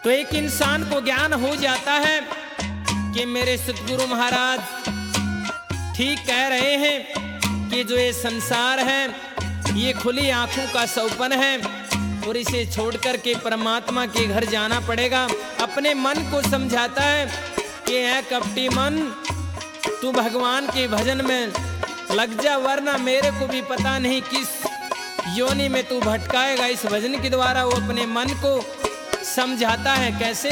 तो एक इंसान को ज्ञान हो जाता है कि मेरे सतगुरु महाराज ठीक कह रहे हैं कि जो ये संसार है ये खुली आंखों का सौपन है और इसे छोड़कर के परमात्मा के घर जाना पड़ेगा। अपने मन को समझाता है कि ऐ कपटी मन, तू भगवान के भजन में लग जा, वरना मेरे को भी पता नहीं किस योनि में तू भटकाएगा। इस भजन के द्वारा वो अपने मन को समझाता है। कैसे?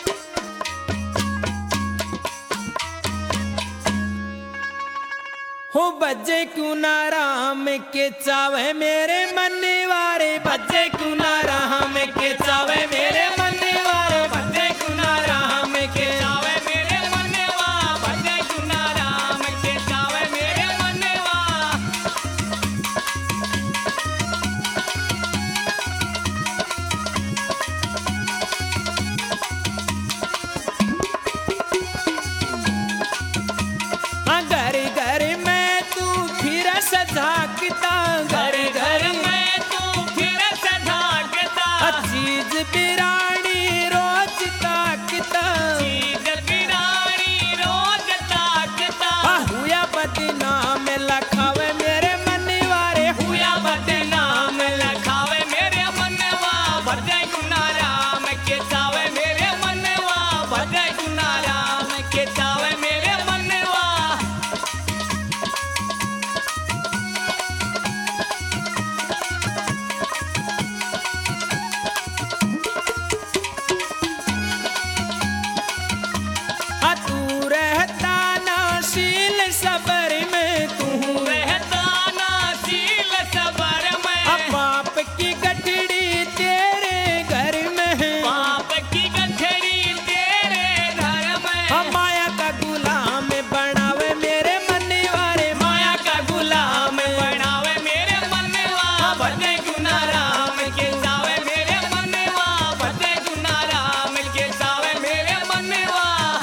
हो बजे क्यों ना राम के चावे मेरे मन वारे, बजे क्यों ना राम के चावे मेरे मन वारे, बजे क्यों ना राम के चावे मेरे मन वा, बजे क्यों ना राम के चावे मेरे मन वा। घर घर में तू फिर सजागता, घर घर में तू फिर सजागता, चीज बिरानी रोज ताकता, चीज बिरानी रोज ताकता। हुआ बदनाम लखावे मेरे मन वारे, हुआ बदनाम लखावे मेरे मन वा, भजे गुना राम के चावे मेरे मन वा, भजे गुना राम के चावे मेरे मन वा। तू रहता नाशील सबर में, तू रहता नाशील सबर में, पाप की गठड़ी तेरे घर में है, पाप की गठड़ी तेरे घर में। माया का गुलाम बनावे मेरे मन वारे, माया का गुलाम बनावे मेरे मन वा, भजे गुना राम के चावे मेरे मन वा, भजे गुना राम के चावे मेरे मन वा।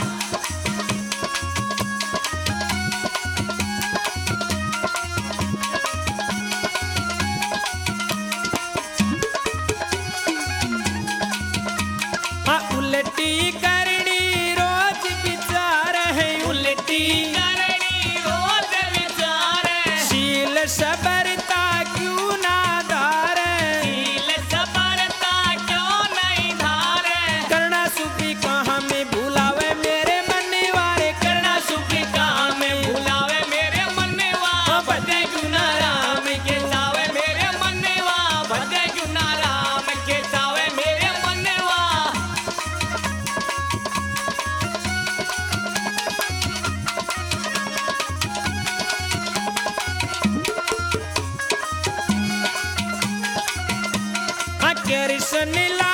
उल्टी करनी रोज विचार है, उल्टी करनी रोज विचार है, शील सबरता क्यों ना धार, शील सबरता क्यों नहीं धार। करना सुखी कहाँ में भुलावे मेरे मन वारे, करना सुखी कहाँ में भुलावे मेरे मन वा, भजे गुना राम के चावे मेरे मन वा, भजे गुना राम के चावे मेरे मन वा। कृष्ण